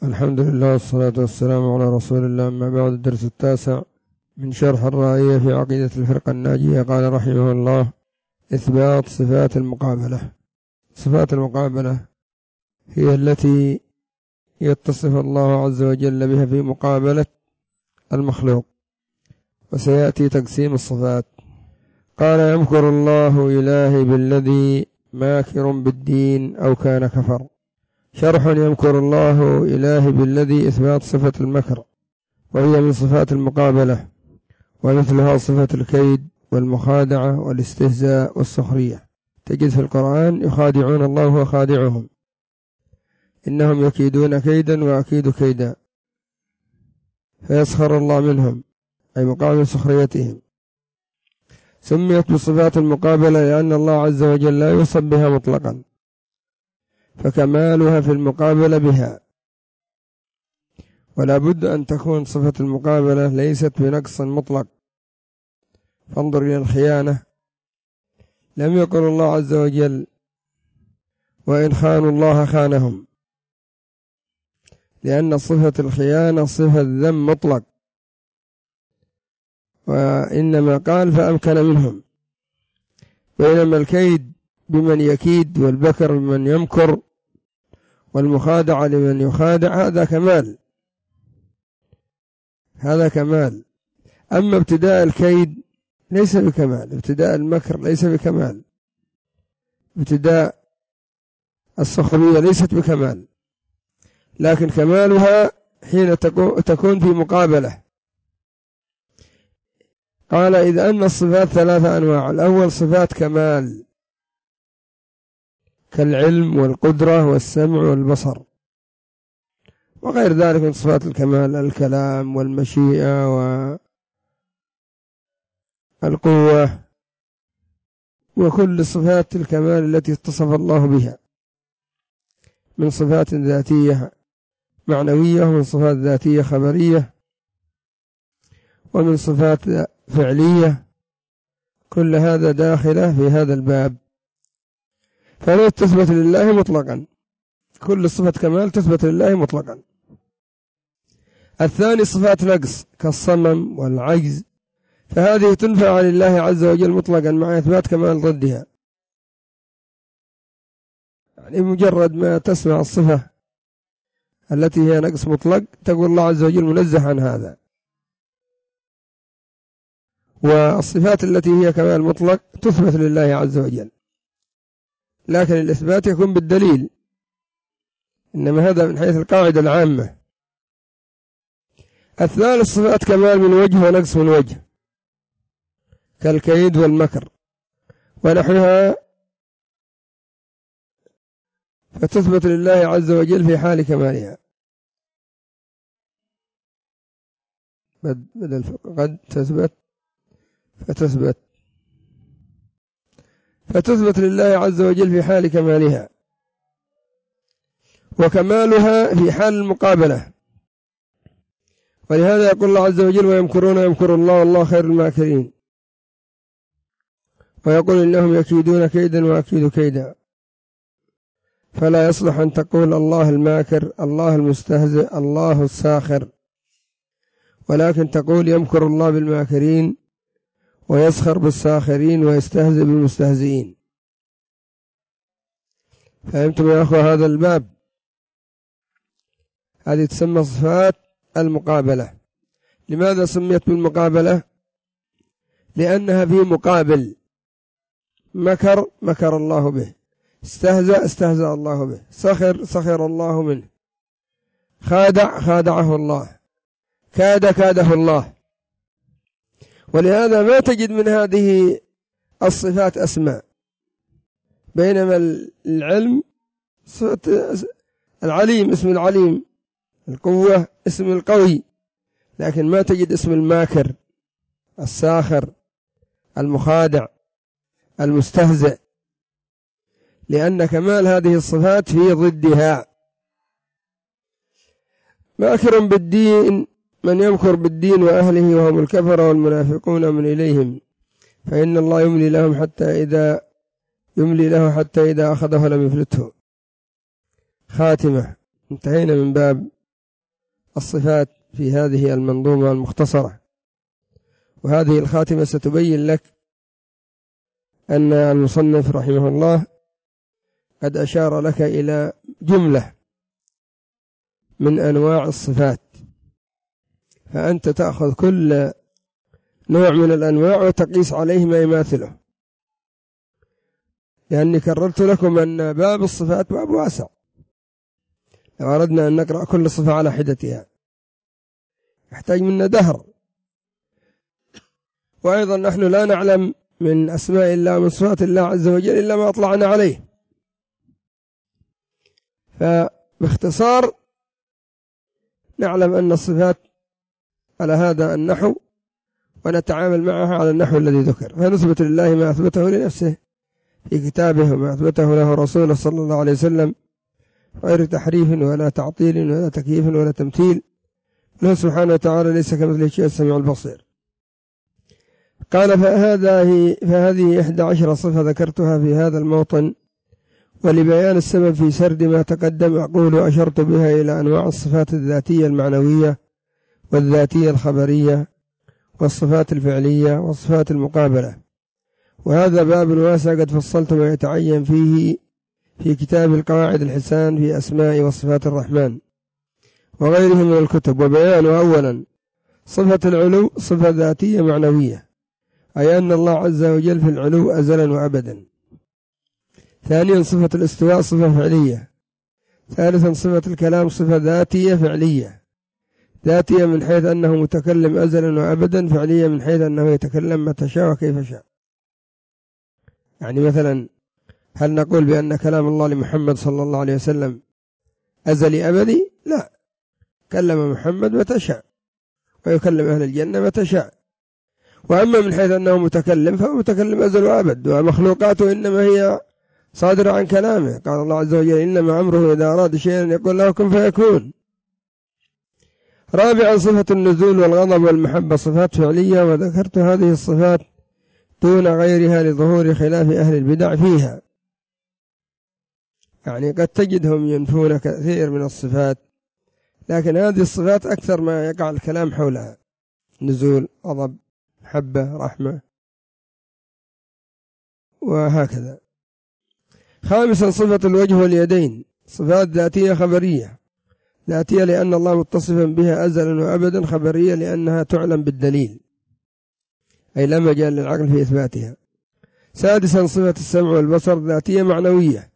الحمد لله والصلاة والسلام على رسول الله. أما بعد، الدرس 9 من شرح الرائية في عقيدة الفرقة الناجية. قال رحمه الله: إثبات صفات المقابلة. صفات المقابلة هي التي يتصف الله عز وجل بها في مقابلة المخلوق، وسيأتي تقسيم الصفات. قال: يمكر الله إلهي بالذي ماكر بالدين أو كان كفر. شرح: يمكر الله إلهي بالذي إثبات صفة المكر، وهي من صفات المقابلة، ومثلها صفة الكيد والمخادعة والاستهزاء والسخرية. تجد في القرآن: يخادعون الله وخادعهم، إنهم يكيدون كيدا وأكيد كيدا، فيسخر الله منهم، أي مقابل سخريتهم. سميت بصفات المقابلة لأن الله عز وجل لا يوصف بها مطلقا، فكمالها في المقابلة بها، ولا بد أن تكون صفة المقابلة ليست بنقص مطلق. فانظر إلى الخيانة، لم يقل الله عز وجل: وإن خانوا الله خانهم، لأن صفة الخيانة صفة ذم مطلق، وإنما قال: فأمكن منهم. بينما الكيد بمن يكيد، والبكر بمن يمكر، والمخادعة لمن يخادع، هذا كمال، هذا كمال. أما ابتداء الكيد ليس بكمال، ابتداء المكر ليس بكمال، ابتداء السخرية ليست بكمال، لكن كمالها حين تكون في مقابلة. قال: إذ أن الصفات 3 أنواع. الأول صفات كمال كالعلم والقدرة والسمع والبصر، وغير ذلك من صفات الكمال: الكلام والمشيئة والقوة، وكل صفات الكمال التي اتصف الله بها من صفات ذاتية معنوية، ومن صفات ذاتية خبرية، ومن صفات فعلية. كل هذا داخلة في هذا الباب، فلا تثبت لله مطلقا، كل صفة كمال تثبت لله مطلقا. الثاني صفات نقص كالصمم والعجز، فهذه تنفع لله عز وجل مطلقا مع إثبات كمال ضدها. يعني مجرد ما تسمع الصفة التي هي نقص مطلق تقول الله عز وجل منزه عن هذا. والصفات التي هي كمال مطلق تثبت لله عز وجل، لكن الإثبات يكون بالدليل، إنما هذا من حيث القاعدة العامة. الثالث صفات كمال من وجه ونقص من وجه كالكيد والمكر ونحوها، فتثبت لله عز وجل في حال كمالها. بدل قد تثبت فتثبت لله عز وجل في حال كمالها، وكمالها في حال المقابلة. ولهذا يقول الله عز وجل: ويمكرون يمكر الله والله خير الماكرين. ويقول: إنهم يكيدون كيدا وأكيد كيدا. فلا يصلح أن تقول الله الماكر، الله المستهزئ، الله الساخر، ولكن تقول: يمكر الله بالماكرين، ويسخر بالساخرين، ويستهزئ بالمستهزئين. فهمتم يا أخوة هذا الباب؟ هذه تسمى صفات المقابلة. لماذا سميت بالمقابلة؟ لأنها في مقابل. مكر الله به، استهزأ الله به، سخر الله منه، خادعه الله، كاده الله. ولهذا ما تجد من هذه الصفات أسماء، بينما العلم العليم اسم العليم، القوة اسم القوي، لكن ما تجد اسم الماكر، الساخر، المخادع، المستهزئ، لأن كمال هذه الصفات في ضدها. ماكر بالدين من يمكر بالدين وأهله، وهم الكفر والمنافقون من إليهم، فإن الله يملي له حتى إذا أخذه لم يفلته. خاتمة. انتهينا من باب الصفات في هذه المنظومة المختصرة. وهذه الخاتمة ستبين لك أن المصنف رحمه الله قد أشار لك إلى جملة من أنواع الصفات، فأنت تأخذ كل نوع من الأنواع وتقيس عليه ما يماثله، لأني كررت لكم أن باب الصفات باب واسع، لو أردنا أن نقرأ كل صفة على حدتها يحتاج منا دهر. وأيضا نحن لا نعلم من أسماء الله ومن صفات الله عز وجل إلا ما أطلعنا عليه. فباختصار نعلم أن الصفات على هذا النحو، ونتعامل معها على النحو الذي ذكر، فنثبت لله ما أثبته لنفسه في كتابه وما أثبته له رسوله صلى الله عليه وسلم، غير تحريف ولا تعطيل ولا تكييف ولا تمثيل، له سبحانه وتعالى ليس كمثله شيء السميع البصير. قال فهذه 11 صفة ذكرتها في هذا الموطن، ولبيان السبب في سرد ما تقدم أقول أشرت بها إلى أنواع الصفات الذاتية المعنوية والذاتية الخبرية والصفات الفعلية والصفات المقابلة، وهذا باب واسع قد فصلت ما يتعين فيه في كتاب القواعد الحسان في أسماء وصفات الرحمن وغيره من الكتب. وبيان أولا صفة العلو صفة ذاتية معنوية، أي أن الله عز وجل في العلو أزلا وأبدا. ثانيا صفة الاستواء صفة فعلية. ثالثا صفة الكلام صفة ذاتية فعلية، ذاتية من حيث أنه متكلم أزلا وأبدا، فعلية من حيث أنه يتكلم متى شاء وكيف شاء. يعني مثلا هل نقول بأن كلام الله لمحمد صلى الله عليه وسلم أزلي أبدي؟ لا، كلم محمد متى شاء ويكلم أهل الجنة متى شاء. وأما من حيث أنه متكلم فهو متكلم أزل وأبد، ومخلوقاته إنما هي صادرة عن كلامه. قال الله عز وجل إنما أمره إذا أراد شيئا يقول له كن فيكون. رابعا صفة النزول والغضب والمحبة صفات فعلية، وذكرت هذه الصفات دون غيرها لظهور خلاف أهل البدع فيها. يعني قد تجدهم ينفون كثير من الصفات، لكن هذه الصفات أكثر ما يقع الكلام حولها: نزول، غضب، محبة، رحمة، وهكذا. خامسا صفة الوجه واليدين صفات ذاتية خبرية. ذاتية لأن الله متصفا بها أزلا وأبدا، خبرية لأنها تعلم بالدليل، أي لا مجال للعقل في إثباتها. سادسا صفة السمع والبصر ذاتية معنوية.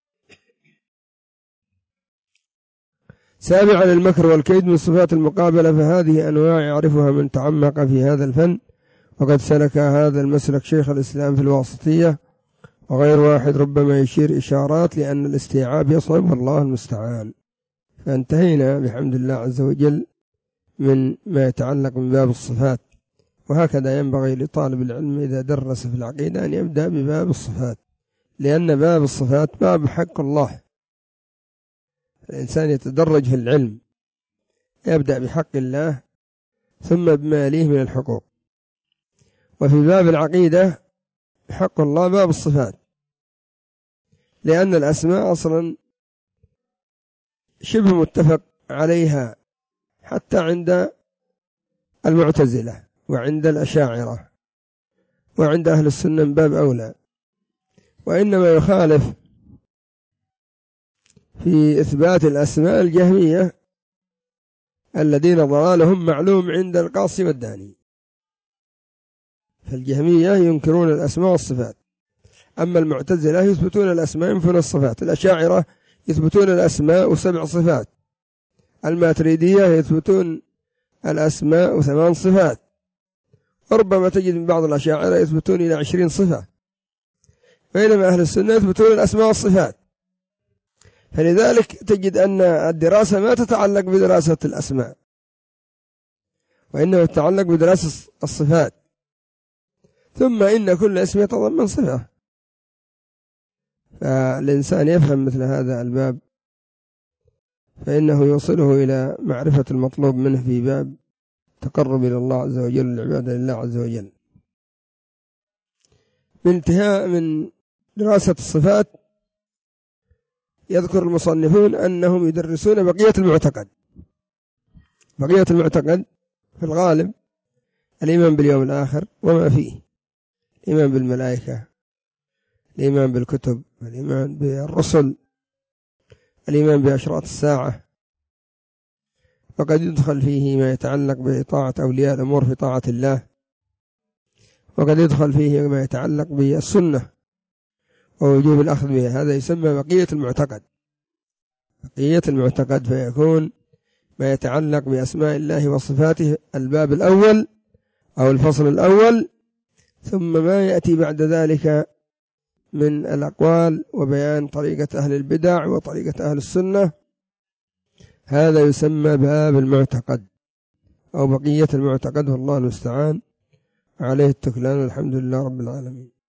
سابعا المكر والكيد من صفات المقابلة، فهذه أنواع يعرفها من تعمق في هذا الفن، وقد سلك هذا المسلك شيخ الإسلام في الواسطية وغير واحد، ربما يشير إشارات لأن الاستيعاب يصعب والله المستعان. فانتهينا بحمد الله عز وجل من ما يتعلق من باب الصفات. وهكذا ينبغي لطالب العلم إذا درس في العقيدة أن يبدأ بباب الصفات، لأن باب الصفات باب حق الله. الإنسان يتدرج في العلم، يبدأ بحق الله ثم بما يليه من الحقوق. وفي باب العقيدة حق الله باب الصفات، لأن الأسماء أصلا شبه متفق عليها حتى عند المعتزلة وعند الأشاعرة وعند أهل السنة من باب أولى. وإنما يخالف في إثبات الأسماء الجهمية الذين ضلالهم معلوم عند القاصي والداني. فالجهمية ينكرون الأسماء والصفات، أما المعتزلة يثبتون الأسماء ينفون الصفات. الأشاعرة يثبتون الأسماء و7 صفات. الماتريدية يثبتون الأسماء و8 صفات. وربما تجد من بعض الأشاعرة يثبتون إلى 20 صفة، بينما أهل السنة يثبتون الأسماء والصفات. فلذلك تجد أن الدراسة ما تتعلق بدراسة الأسماء، وإنما تتعلق بدراسة الصفات. ثم إن كل اسم يتضمن صفة، فالإنسان يفهم مثل هذا الباب فإنه يوصله إلى معرفة المطلوب منه في باب تقرب إلى الله عز وجل، العبادة لله عز وجل. بانتهاء من دراسة الصفات يذكر المصنفون أنهم يدرسون بقية المعتقد، بقية المعتقد في الغالب الإيمان باليوم الآخر وما فيه، الإيمان بالملائكة، الإيمان بالكتب، الإيمان بالرسل، الإيمان بأشراط الساعة. وقد يدخل فيه ما يتعلق بطاعة أولياء الأمور في طاعة الله، وقد يدخل فيه ما يتعلق بالسنة ووجوب الأخذ بها. هذا يسمى بقية المعتقد. بقية المعتقد فيكون ما يتعلق بأسماء الله وصفاته الباب الأول أو الفصل الأول، ثم ما يأتي بعد ذلك من الأقوال وبيان طريقة أهل البدع وطريقة أهل السنة، هذا يسمى باب المعتقد أو بقية المعتقد، والله المستعان، عليه التكلان، والحمد لله رب العالمين.